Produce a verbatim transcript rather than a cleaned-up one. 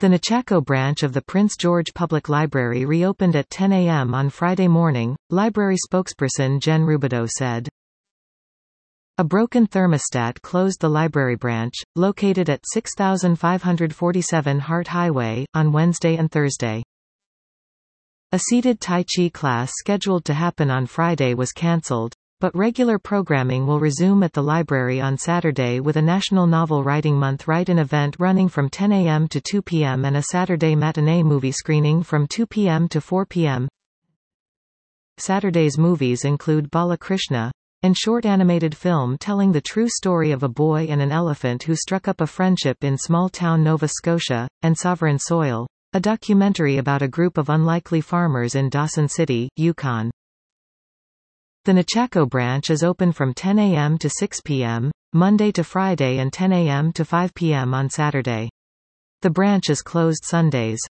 The Nechako branch of the Prince George Public Library reopened at ten A M on Friday morning, library spokesperson Jen Rubidoux said. A broken thermostat closed the library branch, located at six thousand five hundred forty-seven Hart Highway, on Wednesday and Thursday. A seated Tai Chi class scheduled to happen on Friday was cancelled, but regular programming will resume at the library on Saturday with a National Novel Writing Month Write-In event running from ten A M to two P M and a Saturday matinee movie screening from two P M to four P M Saturday's movies include Bala Krishna, a short animated film telling the true story of a boy and an elephant who struck up a friendship in small-town Nova Scotia, and Sovereign Soil, a documentary about a group of unlikely farmers in Dawson City, Yukon. The Nechako branch is open from ten A M to six P M, Monday to Friday and ten A M to five P M on Saturday. The branch is closed Sundays.